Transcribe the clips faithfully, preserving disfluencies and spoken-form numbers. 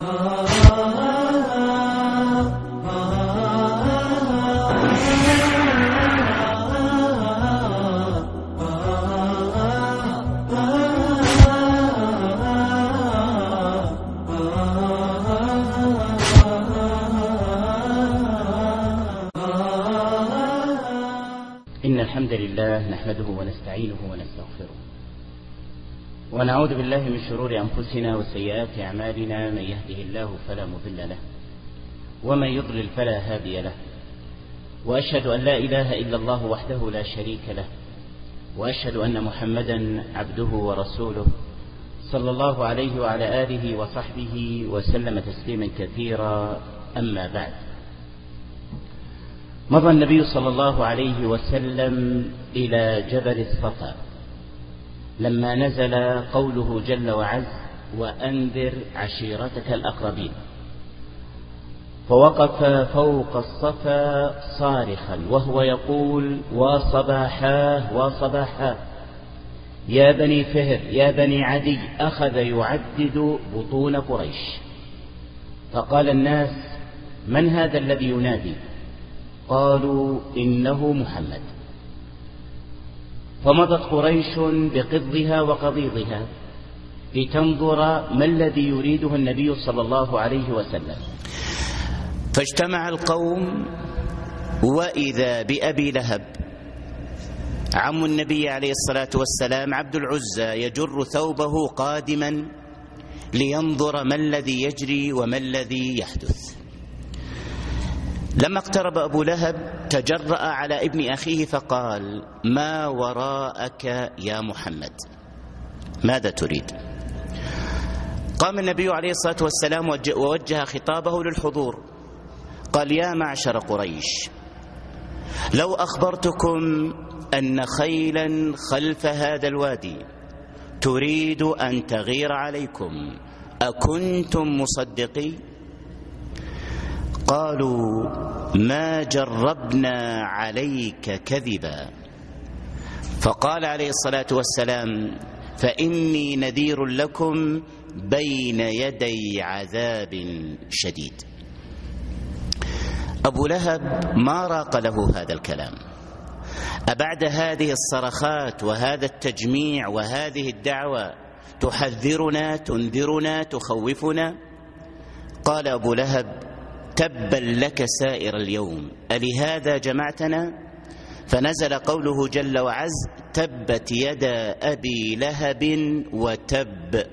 إن الحمد لله نحمده ونستعينه ونستغفره ونعوذ بالله من شرور أنفسنا وسيئات أعمالنا. من يهده الله فلا مضل له ومن يضلل فلا هادي له، وأشهد أن لا إله إلا الله وحده لا شريك له، وأشهد أن محمدا عبده ورسوله صلى الله عليه وعلى آله وصحبه وسلم تسليما كثيرا. أما بعد، مضى النبي صلى الله عليه وسلم إلى جبل الصفا لما نزل قوله جل وعز: وأنذر عشيرتك الأقربين، فوقف فوق الصفا صارخا وهو يقول: وصباحاه وصباحاه يا بني فهر يا بني عدي. أخذ يعدد بطون قريش، فقال الناس: من هذا الذي ينادي؟ قالوا: إنه محمد. فمضت قريش بقضها وقضيضها لتنظر ما الذي يريده النبي صلى الله عليه وسلم. فاجتمع القوم، وإذا بأبي لهب عم النبي عليه الصلاة والسلام عبد العزى يجر ثوبه قادما لينظر ما الذي يجري وما الذي يحدث. لما اقترب أبو لهب تجرأ على ابن أخيه فقال: ما وراءك يا محمد؟ ماذا تريد؟ قام النبي عليه الصلاة والسلام ووجه خطابه للحضور، قال: يا معشر قريش، لو أخبرتكم أن خيلا خلف هذا الوادي تريد أن تغير عليكم أكنتم مصدقي؟ قالوا: ما جربنا عليك كذبا. فقال عليه الصلاة والسلام: فإني نذير لكم بين يدي عذاب شديد. أبو لهب ما راق له هذا الكلام. أبعد هذه الصرخات وهذا التجميع وهذه الدعوة تحذرنا تنذرنا تخوفنا؟ قال أبو لهب: تبا لك سائر اليوم، ألهذا جمعتنا؟ فنزل قوله جل وعز: تبت يدا أبي لهب وتب.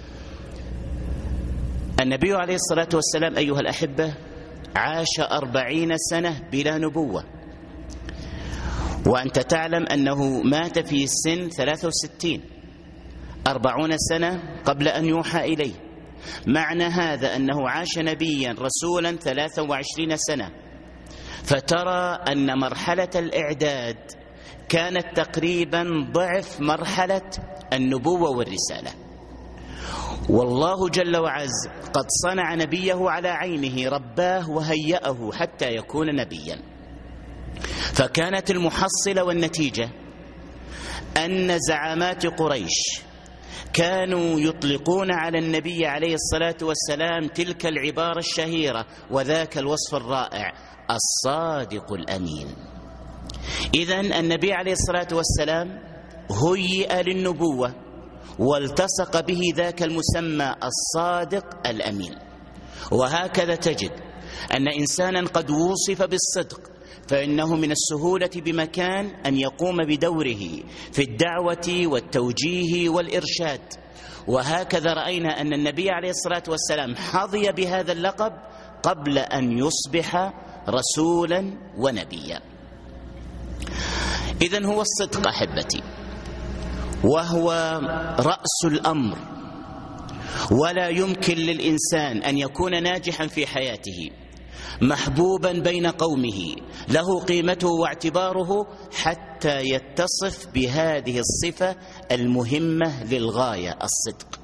النبي عليه الصلاة والسلام أيها الأحبة عاش أربعين سنة بلا نبوة، وأنت تعلم أنه مات في سن ثلاثة وستين، أربعون سنة قبل أن يوحى إليه. معنى هذا أنه عاش نبيا رسولا ثلاثة وعشرين سنة، فترى أن مرحلة الإعداد كانت تقريبا ضعف مرحلة النبوة والرسالة. والله جل وعز قد صنع نبيه على عينه، رباه وهيأه حتى يكون نبيا. فكانت المحصلة والنتيجة أن زعامات قريش كانوا يطلقون على النبي عليه الصلاة والسلام تلك العبارة الشهيرة وذاك الوصف الرائع: الصادق الأمين. إذن النبي عليه الصلاة والسلام هيئ للنبوة والتصق به ذاك المسمى الصادق الأمين. وهكذا تجد أن إنسانا قد وصف بالصدق فإنه من السهولة بمكان أن يقوم بدوره في الدعوة والتوجيه والإرشاد. وهكذا رأينا أن النبي عليه الصلاة والسلام حظي بهذا اللقب قبل أن يصبح رسولا ونبيا. إذن هو الصدق أحبتي، وهو رأس الأمر، ولا يمكن للإنسان أن يكون ناجحا في حياته محبوبا بين قومه له قيمته واعتباره حتى يتصف بهذه الصفة المهمة للغاية: الصدق.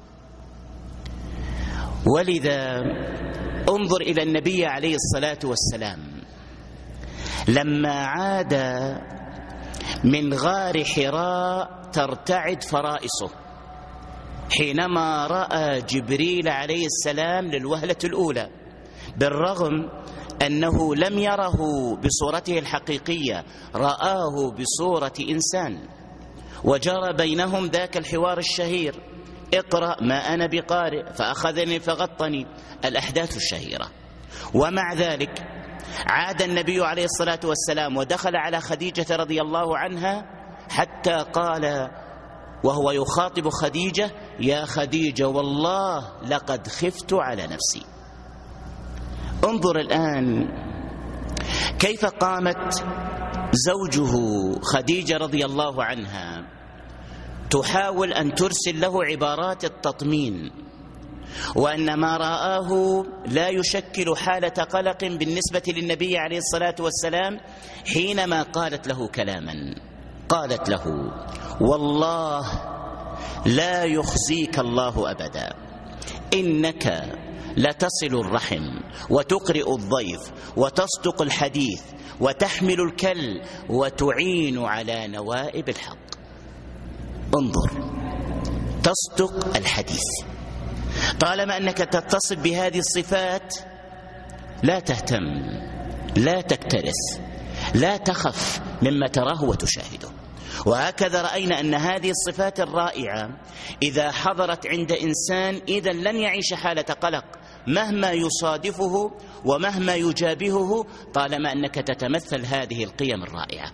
ولذا انظر إلى النبي عليه الصلاة والسلام لما عاد من غار حراء ترتعد فرائصه حينما رأى جبريل عليه السلام للوهلة الأولى، بالرغم أنه لم يره بصورته الحقيقية، رآه بصورة إنسان، وجرى بينهم ذاك الحوار الشهير: اقرأ ما أنا بقارئ، فأخذني فغطني، الأحداث الشهيرة. ومع ذلك عاد النبي عليه الصلاة والسلام ودخل على خديجة رضي الله عنها، حتى قال وهو يخاطب خديجة: يا خديجة والله لقد خفت على نفسي. انظر الآن كيف قامت زوجه خديجة رضي الله عنها تحاول أن ترسل له عبارات التطمين، وأن ما رآه لا يشكل حالة قلق بالنسبة للنبي عليه الصلاة والسلام، حينما قالت له كلاما، قالت له: والله لا يخزيك الله أبدا، إنك لتصل الرحم وتقرئ الضيف وتصدق الحديث وتحمل الكل وتعين على نوائب الحق. انظر، تصدق الحديث. طالما أنك تتصف بهذه الصفات لا تهتم، لا تكترث، لا تخف مما تراه وتشاهده. وهكذا رأينا أن هذه الصفات الرائعة إذا حضرت عند إنسان إذن لن يعيش حالة قلق مهما يصادفه ومهما يجابهه، طالما أنك تتمثل هذه القيم الرائعة.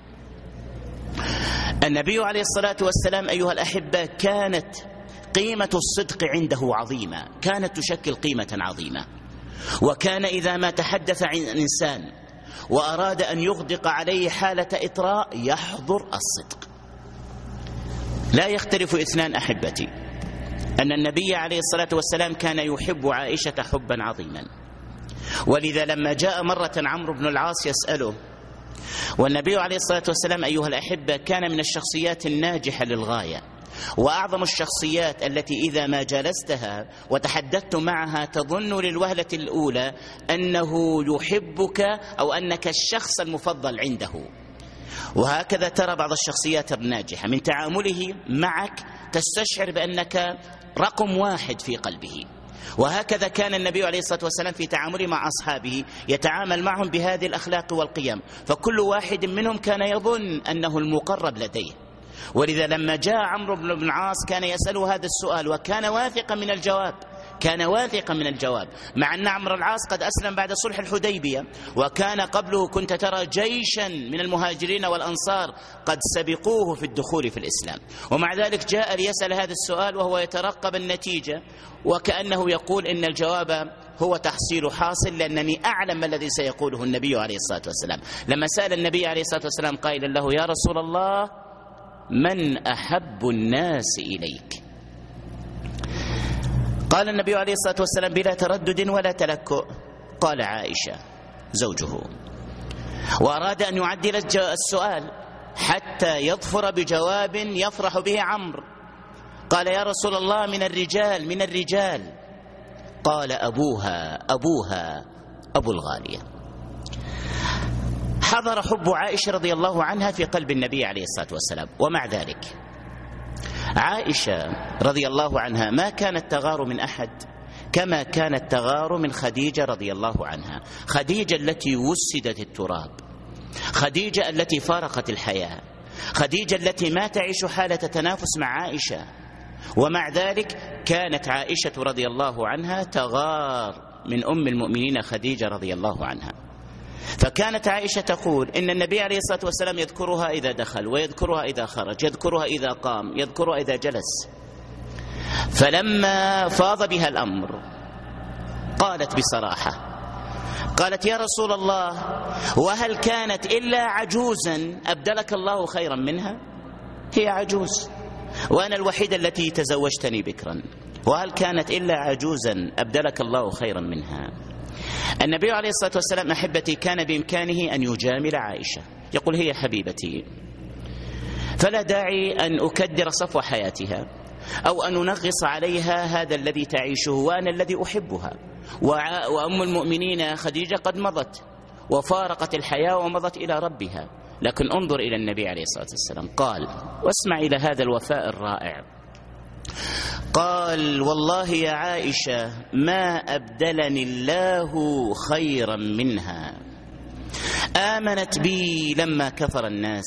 النبي عليه الصلاة والسلام أيها الأحبة كانت قيمة الصدق عنده عظيمة، كانت تشكل قيمة عظيمة. وكان إذا ما تحدث عن إنسان وأراد أن يغدق عليه حالة إطراء يحضر الصدق. لا يختلف اثنان أحبتي أن النبي عليه الصلاة والسلام كان يحب عائشة حبا عظيما، ولذا لما جاء مرة عمرو بن العاص يسأله، والنبي عليه الصلاة والسلام أيها الأحبة كان من الشخصيات الناجحة للغاية، وأعظم الشخصيات التي إذا ما جلستها وتحدثت معها تظن للوهلة الأولى أنه يحبك أو أنك الشخص المفضل عنده. وهكذا ترى بعض الشخصيات الناجحة من تعامله معك تستشعر بأنك رقم واحد في قلبه. وهكذا كان النبي عليه الصلاة والسلام في تعامله مع أصحابه يتعامل معهم بهذه الأخلاق والقيم، فكل واحد منهم كان يظن أنه المقرب لديه. ولذا لما جاء عمرو بن العاص كان يسأله هذا السؤال وكان واثقا من الجواب، كان واثقا من الجواب، مع أن عمرو العاص قد أسلم بعد صلح الحديبية، وكان قبله كنت ترى جيشا من المهاجرين والأنصار قد سبقوه في الدخول في الإسلام، ومع ذلك جاء ليسأل هذا السؤال وهو يترقب النتيجة، وكأنه يقول إن الجواب هو تحصيل حاصل، لأنني أعلم ما الذي سيقوله النبي عليه الصلاة والسلام. لما سأل النبي عليه الصلاة والسلام قائلا له: يا رسول الله من أحب الناس إليك؟ قال النبي عليه الصلاة والسلام بلا تردد ولا تلكؤ: قال عائشة زوجه. وأراد أن يعدل السؤال حتى يظفر بجواب يفرح به عمرو. قال: يا رسول الله من الرجال من الرجال. قال: أبوها أبوها أبو الغالية. حضر حب عائشة رضي الله عنها في قلب النبي عليه الصلاة والسلام، ومع ذلك عائشة رضي الله عنها ما كانت تغار من أحد كما كانت تغار من خديجة رضي الله عنها. خديجة التي وسدت التراب، خديجة التي فارقت الحياة، خديجة التي ما تعيش حالة تنافس مع عائشة، ومع ذلك كانت عائشة رضي الله عنها تغار من أم المؤمنين خديجة رضي الله عنها. فكانت عائشة تقول إن النبي عليه الصلاة والسلام يذكرها إذا دخل، ويذكرها إذا خرج، يذكرها إذا قام، يذكرها إذا جلس. فلما فاض بها الأمر قالت بصراحة، قالت: يا رسول الله وهل كانت إلا عجوزا أبدلك الله خيرا منها؟ هي عجوز وأنا الوحيدة التي تزوجتني بكرا، وهل كانت إلا عجوزا أبدلك الله خيرا منها؟ النبي عليه الصلاة والسلام أحبتي كان بإمكانه أن يجامل عائشة، يقول: هي حبيبتي، فلا داعي أن أكدر صفو حياتها أو أن ننغص عليها هذا الذي تعيشه وأنا الذي أحبها، وأم المؤمنين خديجة قد مضت وفارقت الحياة ومضت إلى ربها. لكن انظر إلى النبي عليه الصلاة والسلام، قال، واسمع إلى هذا الوفاء الرائع، قال: والله يا عائشة ما أبدلني الله خيرا منها، آمنت بي لما كفر الناس،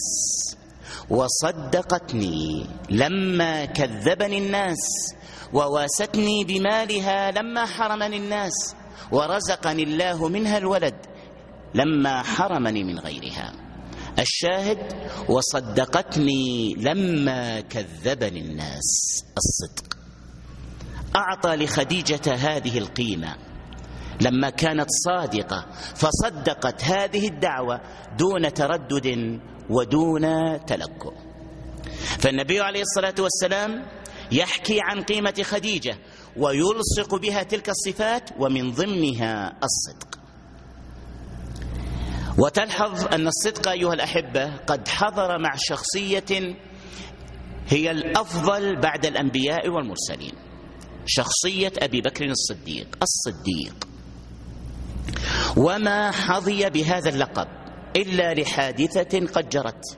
وصدقتني لما كذبني الناس، وواستني بمالها لما حرمني الناس، ورزقني الله منها الولد لما حرمني من غيرها. الشاهد: وصدقتني لما كذبني الناس. الصدق أعطى لخديجة هذه القيمة لما كانت صادقة، فصدقت هذه الدعوة دون تردد ودون تلكؤ. فالنبي عليه الصلاة والسلام يحكي عن قيمة خديجة ويلصق بها تلك الصفات، ومن ضمنها الصدق. وتلحظ أن الصدق أيها الأحبة قد حضر مع شخصية هي الأفضل بعد الأنبياء والمرسلين، شخصية أبي بكر الصديق. الصديق وما حظي بهذا اللقب إلا لحادثة قد جرت.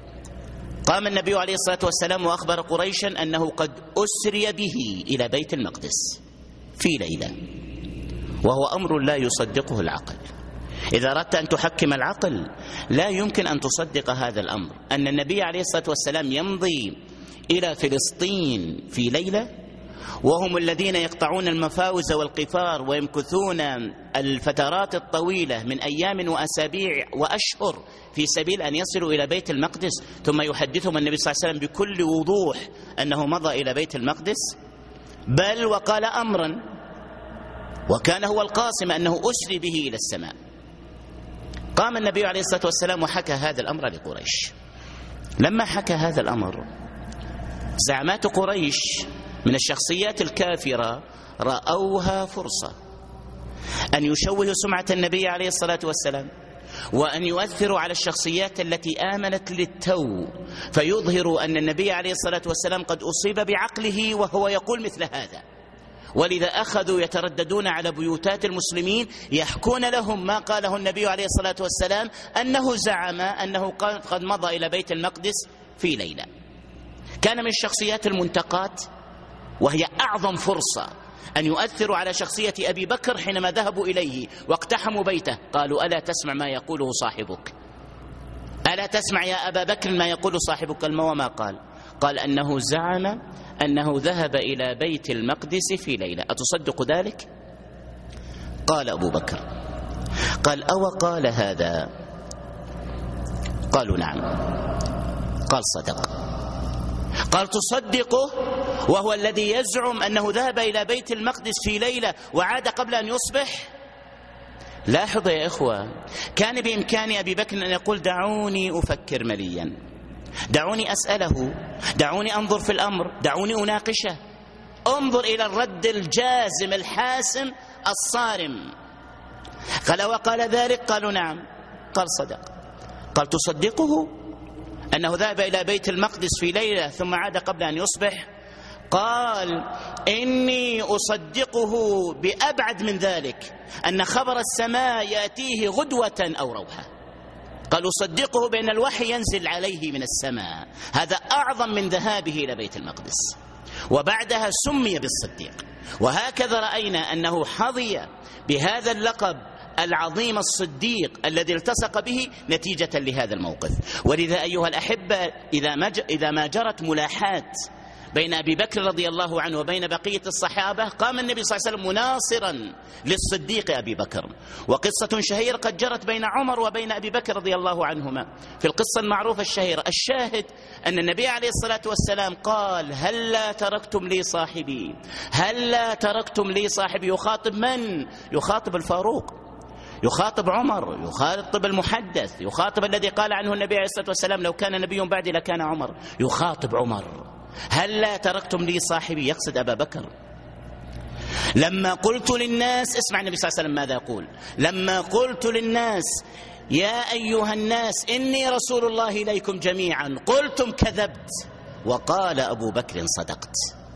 قام النبي عليه الصلاة والسلام وأخبر قريشا أنه قد أسري به إلى بيت المقدس في ليلة، وهو أمر لا يصدقه العقل. إذا أردت أن تحكم العقل لا يمكن أن تصدق هذا الأمر، أن النبي عليه الصلاة والسلام يمضي إلى فلسطين في ليلة، وهم الذين يقطعون المفاوز والقفار ويمكثون الفترات الطويلة من أيام وأسابيع وأشهر في سبيل أن يصلوا إلى بيت المقدس، ثم يحدثهم النبي صلى الله عليه وسلم بكل وضوح أنه مضى إلى بيت المقدس، بل وقال أمرا وكان هو القاسم أنه أسري به إلى السماء. قام النبي عليه الصلاة والسلام وحكى هذا الأمر لقريش. لما حكى هذا الأمر، زعمات قريش من الشخصيات الكافرة رأوها فرصة أن يشوهوا سمعة النبي عليه الصلاة والسلام، وأن يؤثروا على الشخصيات التي آمنت للتو، فيظهروا أن النبي عليه الصلاة والسلام قد أصيب بعقله وهو يقول مثل هذا. ولذا أخذوا يترددون على بيوتات المسلمين يحكون لهم ما قاله النبي عليه الصلاة والسلام، أنه زعم أنه قد مضى إلى بيت المقدس في ليلة. كان من الشخصيات المنتقات، وهي أعظم فرصة أن يؤثروا على شخصية أبي بكر حينما ذهبوا إليه واقتحموا بيته. قالوا: ألا تسمع ما يقوله صاحبك؟ ألا تسمع يا أبا بكر ما يقول صاحبك؟ وما قال؟ قال أنه زعم أنه ذهب إلى بيت المقدس في ليلة، أتصدق ذلك؟ قال أبو بكر: قال: أو قال هذا؟ قالوا: نعم. قال: صدق. قال: تصدقه وهو الذي يزعم أنه ذهب إلى بيت المقدس في ليلة وعاد قبل أن يصبح؟ لاحظوا يا إخوة، كان بإمكان أبي بكر أن يقول: دعوني أفكر مليا، دعوني أسأله، دعوني أنظر في الأمر، دعوني أناقشه، انظر إلى الرد الجازم الحاسم الصارم. قال: وقال ذلك؟ قالوا: نعم. قال: صدق. قال: تصدقه أنه ذهب إلى بيت المقدس في ليلة ثم عاد قبل أن يصبح؟ قال: إني أصدقه بأبعد من ذلك، أن خبر السماء يأتيه غدوة أو روحة. قال: أصدقه بأن الوحي ينزل عليه من السماء، هذا أعظم من ذهابه إلى بيت المقدس. وبعدها سمي بالصديق. وهكذا رأينا أنه حظي بهذا اللقب العظيم الصديق الذي التصق به نتيجة لهذا الموقف. ولذا أيها الأحبة، إذا ما إذا ما جرت ملاحات بين أبي بكر رضي الله عنه وبين بقية الصحابة، قام النبي صلى الله عليه وسلم مناصرا للصديق أبي بكر. وقصة شهيرة قد جرت بين عمر وبين أبي بكر رضي الله عنهما في القصة المعروفة الشهيرة. الشاهد أن النبي عليه الصلاة والسلام قال: هلا تركتم لي صاحبي، هلا تركتم لي صاحبي. يخاطب من؟ يخاطب الفاروق، يخاطب عمر، يخاطب المحدث، يخاطب الذي قال عنه النبي عليه الصلاة والسلام: لو كان نبي بعدي لكان عمر. يخاطب عمر: هلا تركتم لي صاحبي، يقصد أبا بكر. لما قلت للناس، اسمع النبي صلى الله عليه وسلم ماذا يقول: لما قلت للناس يا أيها الناس إني رسول الله إليكم جميعا، قلتم كذبت، وقال أبو بكر صدقت.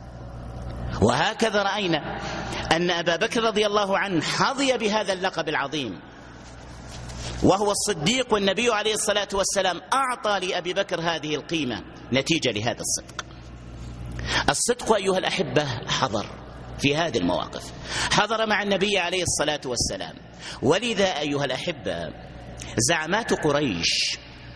وهكذا رأينا أن أبا بكر رضي الله عنه حظي بهذا اللقب العظيم، وهو الصديق، والنبي عليه الصلاة والسلام أعطى لأبي بكر هذه القيمة نتيجة لهذا الصدق. الصدق أيها الأحبة حضر في هذه المواقف، حضر مع النبي عليه الصلاة والسلام. ولذا أيها الأحبة زعمات قريش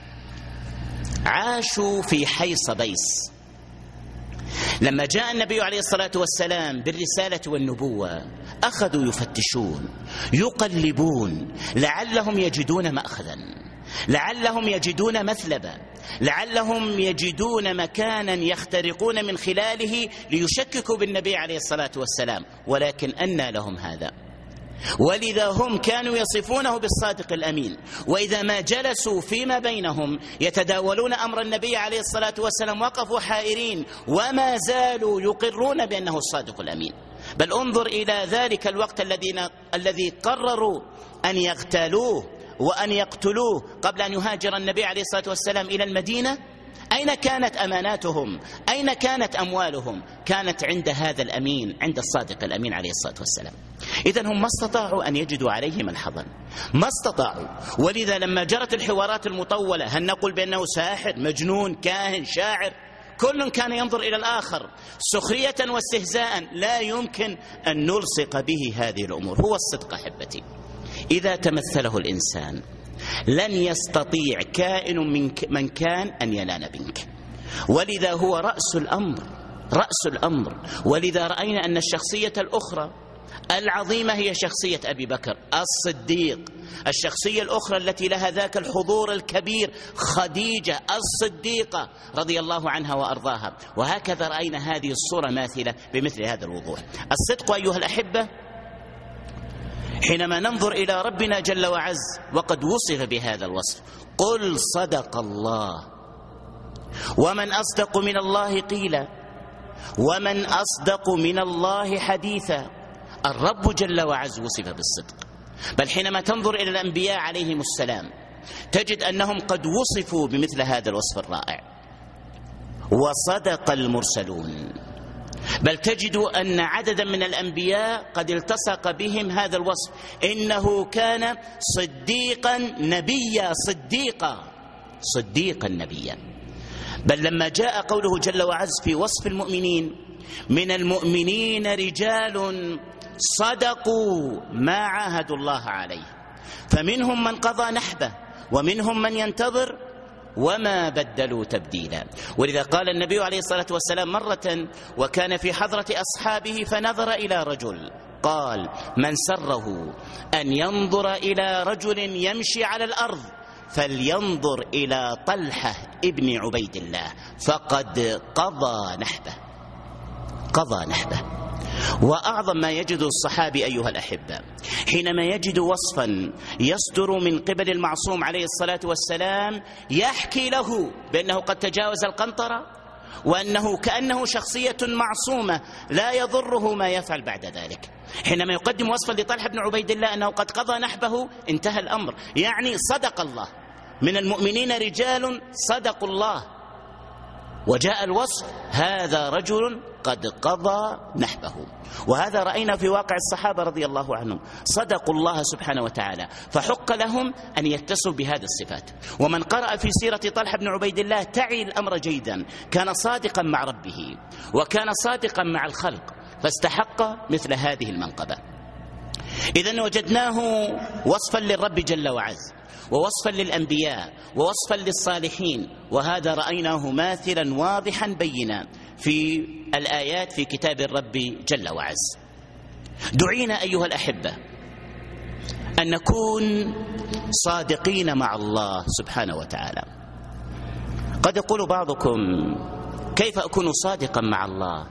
عاشوا في حي صبيس. لما جاء النبي عليه الصلاة والسلام بالرسالة والنبوة أخذوا يفتشون يقلبون لعلهم يجدون مأخذا، لعلهم يجدون مثلبا، لعلهم يجدون مكانا يخترقون من خلاله ليشككوا بالنبي عليه الصلاة والسلام، ولكن أنى لهم هذا. ولذا هم كانوا يصفونه بالصادق الأمين، وإذا ما جلسوا فيما بينهم يتداولون أمر النبي عليه الصلاة والسلام وقفوا حائرين وما زالوا يقرون بأنه الصادق الأمين. بل انظر إلى ذلك الوقت الذي قرروا أن يغتالوه وأن يقتلوه قبل أن يهاجر النبي عليه الصلاة والسلام إلى المدينة. أين كانت أماناتهم؟ أين كانت أموالهم؟ كانت عند هذا الأمين، عند الصادق الأمين عليه الصلاة والسلام. إذن هم ما استطاعوا أن يجدوا عليه ملحظا، ما استطاعوا. ولذا لما جرت الحوارات المطولة، هل نقول بأنه ساحر، مجنون، كاهن، شاعر، كل كان ينظر إلى الآخر سخرية واستهزاء، لا يمكن أن نلصق به هذه الأمور. هو الصدق أحبتي، إذا تمثله الإنسان لن يستطيع كائن من كان أن ينال منك. ولذا هو رأس الأمر، رأس الأمر. ولذا رأينا أن الشخصية الأخرى العظيمة هي شخصية أبي بكر الصديق. الشخصية الأخرى التي لها ذاك الحضور الكبير خديجة الصديقة رضي الله عنها وأرضاها. وهكذا رأينا هذه الصورة ماثلة بمثل هذا الوضوح. الصدق أيها الأحبة حينما ننظر إلى ربنا جل وعز وقد وصف بهذا الوصف: قل صدق الله ومن أصدق من الله قيلا ومن أصدق من الله حديثا. الرب جل وعز وصف بالصدق. بل حينما تنظر إلى الأنبياء عليهم السلام تجد أنهم قد وصفوا بمثل هذا الوصف الرائع: وصدق المرسلون. بل تجد أن عددا من الأنبياء قد التصق بهم هذا الوصف: إنه كان صديقا نبيا، صديقا صديقا نبيا. بل لما جاء قوله جل وعز في وصف المؤمنين: من المؤمنين رجال صدقوا ما عاهدوا الله عليه فمنهم من قضى نحبه ومنهم من ينتظر وما بدلوا تبديلا. ولذا قال النبي عليه الصلاة والسلام مرة وكان في حضرة أصحابه فنظر إلى رجل قال: من سره أن ينظر إلى رجل يمشي على الأرض فلينظر إلى طلحة ابن عبيد الله فقد قضى نحبه، قضى نحبه. وأعظم ما يجد الصحابي أيها الأحبة حينما يجد وصفا يصدر من قبل المعصوم عليه الصلاة والسلام يحكي له بأنه قد تجاوز القنطرة وأنه كأنه شخصية معصومة لا يضره ما يفعل بعد ذلك. حينما يقدم وصفا لطلحة بن عبيد الله أنه قد قضى نحبه انتهى الأمر، يعني صدق الله. من المؤمنين رجال صدقوا الله، وجاء الوصف: هذا رجل قد قضى نحبه. وهذا رأينا في واقع الصحابة رضي الله عنهم، صدقوا الله سبحانه وتعالى فحق لهم أن يتصفوا بهذه الصفات. ومن قرأ في سيرة طلحة بن عبيد الله تعي الأمر جيدا، كان صادقا مع ربه وكان صادقا مع الخلق فاستحق مثل هذه المنقبة. إذن وجدناه وصفا للرب جل وعز، ووصفا للأنبياء، ووصفا للصالحين. وهذا رأيناه ماثلا واضحا بينا في الآيات في كتاب الرب جل وعز. دعينا أيها الأحبة أن نكون صادقين مع الله سبحانه وتعالى. قد يقول بعضكم: كيف أكون صادقا مع الله؟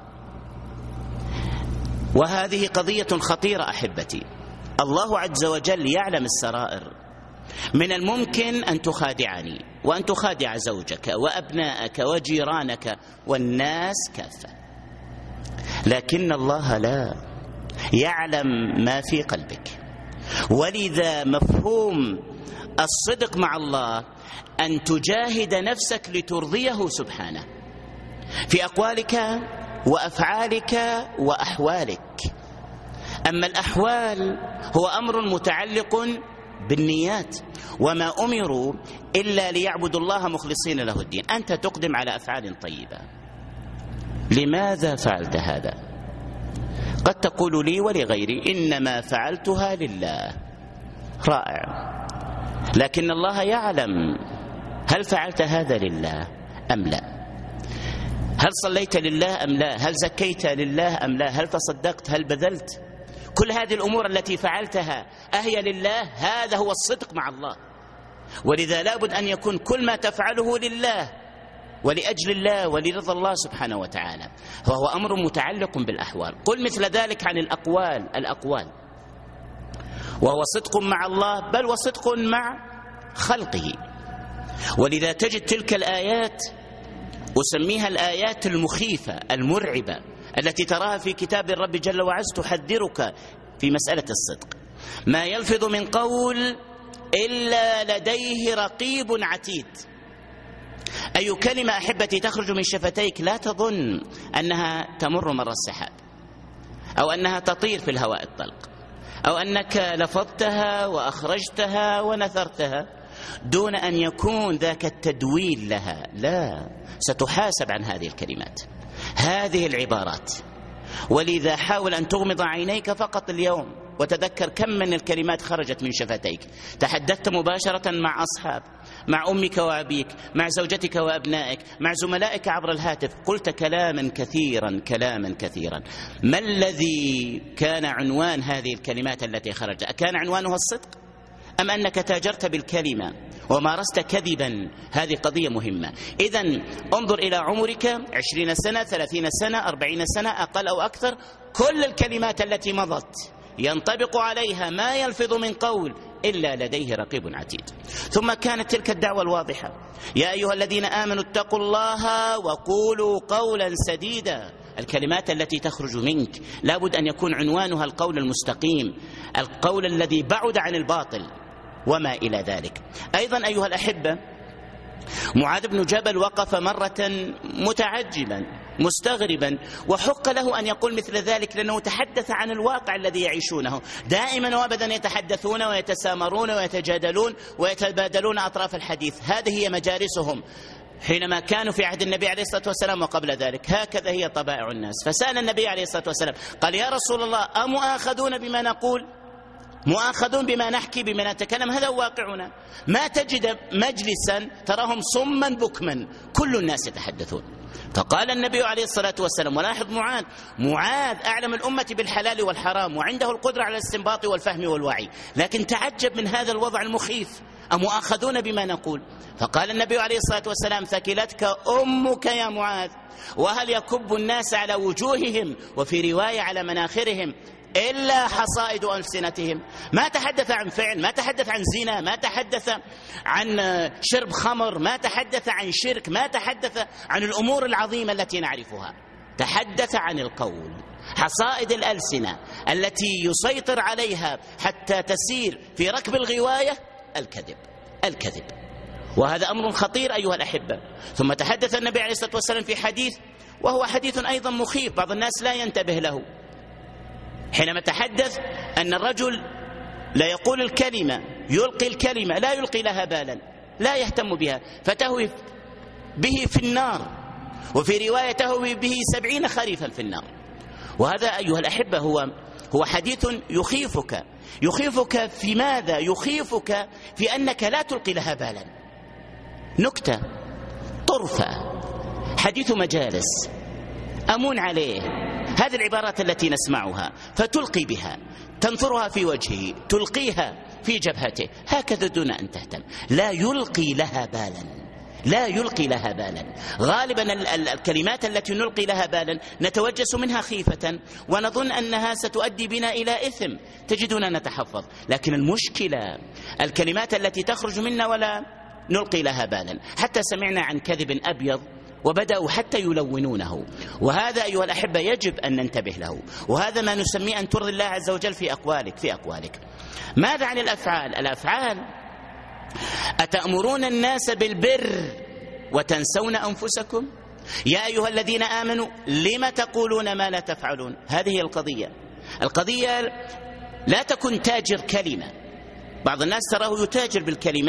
وهذه قضية خطيرة أحبتي. الله عز وجل يعلم السرائر. من الممكن أن تخادعني وأن تخادع زوجك وأبناءك وجيرانك والناس كافة، لكن الله لا، يعلم ما في قلبك. ولذا مفهوم الصدق مع الله أن تجاهد نفسك لترضيه سبحانه في أقوالك وأفعالك وأحوالك. أما الأحوال هو أمر متعلق بالنيات، وما أمروا إلا ليعبدوا الله مخلصين له الدين. أنت تقدم على أفعال طيبة لماذا فعلت هذا؟ قد تقول لي ولغيري إنما فعلتها لله. رائع، لكن الله يعلم هل فعلت هذا لله أم لا؟ هل صليت لله أم لا؟ هل زكيت لله أم لا؟ هل تصدقت؟ هل بذلت؟ كل هذه الأمور التي فعلتها أهي لله؟ هذا هو الصدق مع الله. ولذا لابد أن يكون كل ما تفعله لله ولأجل الله ولرضا الله سبحانه وتعالى، وهو أمر متعلق بالأحوال. قل مثل ذلك عن الأقوال الأقوال وهو صدق مع الله، بل وصدق مع خلقه. ولذا تجد تلك الآيات أسميها الآيات المخيفة المرعبة التي تراها في كتاب الرب جل وعز تحذرك في مسألة الصدق. ما يلفظ من قول إلا لديه رقيب عتيد. أي كلمة أحبتي تخرج من شفتيك لا تظن أنها تمر مر السحاب، أو أنها تطير في الهواء الطلق، أو أنك لفظتها وأخرجتها ونثرتها دون أن يكون ذاك التدويل لها. لا، ستحاسب عن هذه الكلمات، هذه العبارات. ولذا حاول أن تغمض عينيك فقط اليوم وتذكر كم من الكلمات خرجت من شفتيك. تحدثت مباشرة مع أصحاب، مع أمك وأبيك، مع زوجتك وأبنائك، مع زملائك عبر الهاتف، قلت كلاما كثيرا كلاما كثيرا. ما الذي كان عنوان هذه الكلمات التي خرجت؟ كان عنوانها الصدق أم أنك تاجرت بالكلمة ومارست كذبا؟ هذه قضية مهمة. إذن انظر إلى عمرك، عشرين سنة، ثلاثين سنة، أربعين سنة، أقل أو أكثر، كل الكلمات التي مضت ينطبق عليها ما يلفظ من قول إلا لديه رقيب عتيد. ثم كانت تلك الدعوة الواضحة: يا أيها الذين آمنوا اتقوا الله وقولوا قولا سديدا. الكلمات التي تخرج منك لابد أن يكون عنوانها القول المستقيم، القول الذي بعد عن الباطل وما إلى ذلك. أيضا أيها الأحبة، معاذ بن جبل وقف مرة متعجبا مستغربا، وحق له أن يقول مثل ذلك لأنه تحدث عن الواقع الذي يعيشونه. دائما وابدا يتحدثون ويتسامرون ويتجادلون ويتبادلون أطراف الحديث، هذه هي مجالسهم حينما كانوا في عهد النبي عليه الصلاة والسلام وقبل ذلك. هكذا هي طبائع الناس. فسأل النبي عليه الصلاة والسلام قال: يا رسول الله، أمؤاخذون بما نقول؟ مؤاخذون بما نحكي بما نتكلم؟ هذا واقعنا. ما تجد مجلسا تراهم صما بكما، كل الناس يتحدثون. فقال النبي عليه الصلاة والسلام، ولاحظ معاذ معاذ أعلم الأمة بالحلال والحرام وعنده القدرة على الاستنباط والفهم والوعي، لكن تعجب من هذا الوضع المخيف: أمؤاخذون بما نقول؟ فقال النبي عليه الصلاة والسلام: ثكلتك أمك يا معاذ، وهل يكب الناس على وجوههم وفي رواية على مناخرهم إلا حصائد ألسنتهم؟ ما تحدث عن فعل، ما تحدث عن زنا، ما تحدث عن شرب خمر، ما تحدث عن شرك، ما تحدث عن الأمور العظيمة التي نعرفها، تحدث عن القول، حصائد الألسنة التي يسيطر عليها حتى تسير في ركب الغواية الكذب الكذب وهذا أمر خطير أيها الأحبة. ثم تحدث النبي عليه الصلاة والسلام في حديث، وهو حديث أيضا مخيف، بعض الناس لا ينتبه له، حينما تحدث أن الرجل لا يقول الكلمة، يلقي الكلمة، لا يلقي لها بالا، لا يهتم بها، فتهوي به في النار، وفي رواية تهوي به سبعين خريفا في النار. وهذا أيها الأحبة هو هو حديث يخيفك. يخيفك في ماذا؟ يخيفك في أنك لا تلقي لها بالا. نكتة، طرفة، حديث مجالس، أمون عليه، هذه العبارات التي نسمعها، فتلقي بها، تنثرها في وجهه، تلقيها في جبهته، هكذا دون أن تهتم، لا يلقي لها بالا، لا يلقي لها بالا. غالبا الكلمات التي نلقي لها بالا نتوجس منها خيفة ونظن أنها ستؤدي بنا إلى إثم، تجدنا نتحفظ. لكن المشكلة الكلمات التي تخرج منا ولا نلقي لها بالا. حتى سمعنا عن كذب أبيض وبدأوا حتى يلونونه، وهذا أيها الأحبة يجب أن ننتبه له، وهذا ما نسميه أن ترضي الله عز وجل في أقوالك في أقوالك. ماذا عن الأفعال؟ الأفعال: أتأمرون الناس بالبر وتنسون أنفسكم؟ يا أيها الذين آمنوا لم تقولون ما لا تفعلون؟ هذه هي القضية. القضية لا تكن تاجر كلمة. بعض الناس تراه يتاجر بالكلمات،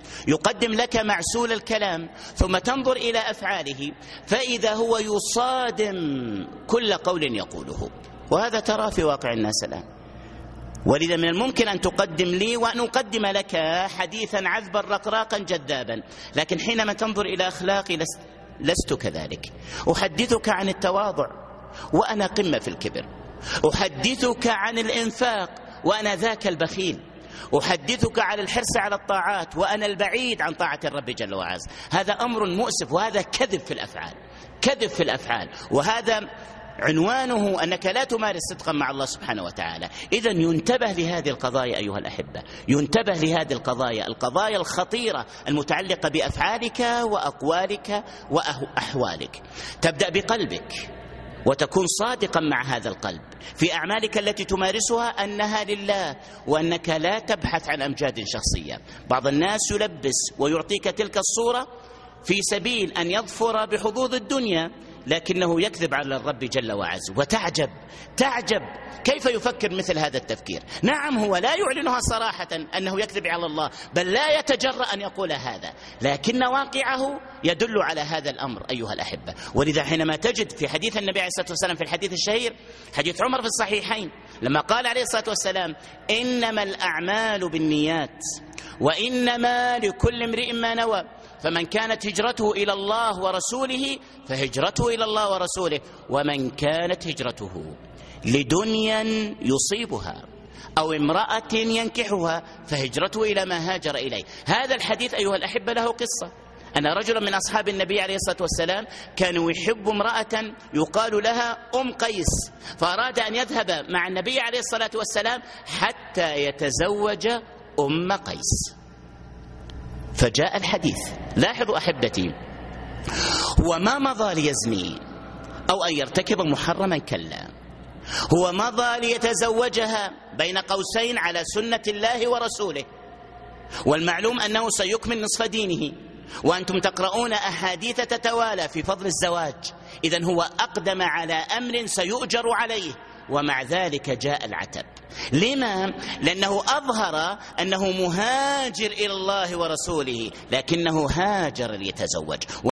يقدم لك معسول الكلام ثم تنظر إلى أفعاله فإذا هو يصادم كل قول يقوله، وهذا ترى في واقع الناس الآن. ولذا من الممكن أن تقدم لي وأن أقدم لك حديثا عذبا رقراقا جذابا، لكن حينما تنظر إلى أخلاقي لست, لست كذلك. أحدثك عن التواضع وأنا قمة في الكبر، أحدثك عن الإنفاق وأنا ذاك البخيل، أحدثك عن الحرص على الطاعات وأنا البعيد عن طاعة الرب جل وعز. هذا أمر مؤسف، وهذا كذب في الأفعال، كذب في الأفعال، وهذا عنوانه أنك لا تمارس صدقا مع الله سبحانه وتعالى. إذن ينتبه لهذه القضايا أيها الأحبة، ينتبه لهذه القضايا، القضايا الخطيرة المتعلقة بأفعالك وأقوالك وأحوالك. تبدأ بقلبك وتكون صادقا مع هذا القلب في أعمالك التي تمارسها أنها لله، وأنك لا تبحث عن أمجاد شخصية. بعض الناس يلبس ويعطيك تلك الصورة في سبيل أن يظفر بحظوظ الدنيا، لكنه يكذب على الرب جل وعز. وتعجب تعجب كيف يفكر مثل هذا التفكير. نعم هو لا يعلنها صراحة أنه يكذب على الله، بل لا يتجرأ أن يقول هذا، لكن واقعه يدل على هذا الأمر أيها الأحبة. ولذا حينما تجد في حديث النبي عليه الصلاة والسلام في الحديث الشهير حديث عمر في الصحيحين لما قال عليه الصلاة والسلام إنما الأعمال بالنيات وإنما لكل امرئ ما نوى، فمن كانت هجرته إلى الله ورسوله فهجرته إلى الله ورسوله، ومن كانت هجرته لدنيا يصيبها أو امرأة ينكحها فهجرته إلى ما هاجر إليه. هذا الحديث أيها الأحبة له قصة، أن رجلا من أصحاب النبي عليه الصلاة والسلام كانوا يحب امرأة يقال لها أم قيس، فأراد أن يذهب مع النبي عليه الصلاة والسلام حتى يتزوج أم قيس. فجاء الحديث، لاحظوا أحبتي، هو ما مضى ليزني أو أن يرتكب محرما، كلا، هو مضى ليتزوجها بين قوسين على سنة الله ورسوله، والمعلوم أنه سيكمل نصف دينه، وأنتم تقرؤون أحاديث تتوالى في فضل الزواج. إذن هو أقدم على أمر سيؤجر عليه، ومع ذلك جاء العتب. لما؟ لأنه أظهر أنه مهاجر إلى الله ورسوله، لكنه هاجر ليتزوج.